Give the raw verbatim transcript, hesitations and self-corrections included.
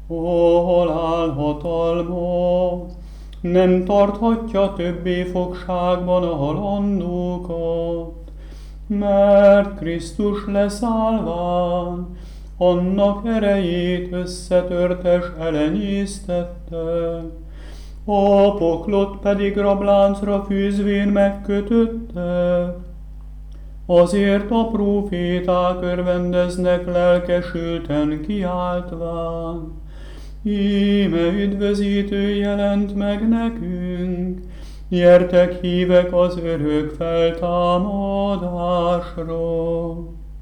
Ó, halál hatalma, nem tarthatja többé fogságban a halandókat, mert Krisztus leszállván annak erejét összetörtes elenyésztette, a poklot pedig rabláncra fűzvén megkötötte. Azért a próféták örvendeznek lelkesülten kiáltván, íme üdvözítő jelent meg nekünk, gyertek hívek az örök feltámadásra.